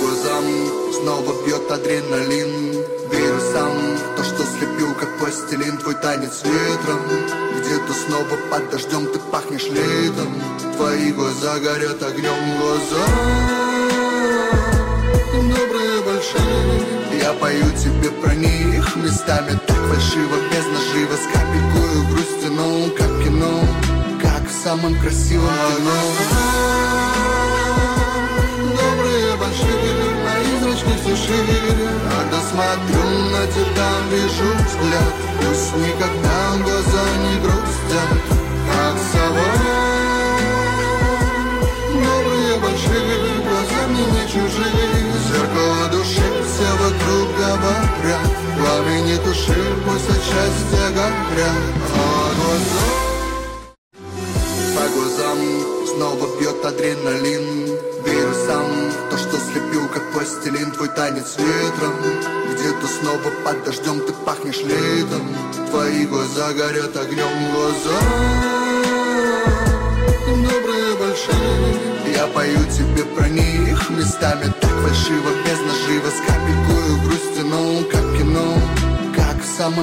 глазам снова бьет адреналин. Верю сам в то, что слепил как пластилин. Твой танец ветром, где-то снова под дождем. Ты пахнешь летом, твои глаза горят огнем. Глаза добрые, большие, я пою тебе про них. Местами так фальшиво, без нажива, с капелькою грусти, ну как кино, как в самом красивом кино. Добрые, большие, мои зрачки все шире. Когда смотрю на тебя, вижу взгляд. Пусть никогда глаза не грустят, как сова. Добрые, большие, глаза мне не чужие. Зеркало души, все вокруг говорят. Пламени души, пусть от счастья горят. А глаза, по глазам снова бьет адреналин. Верю сам в то, что слепил как пластилин. Твой танец ветром, где-то снова под дождем. Ты пахнешь летом, твои глаза горят огнем. Глаза добрые, большие, я пою тебе про них. Местами так фальшиво, без нажива,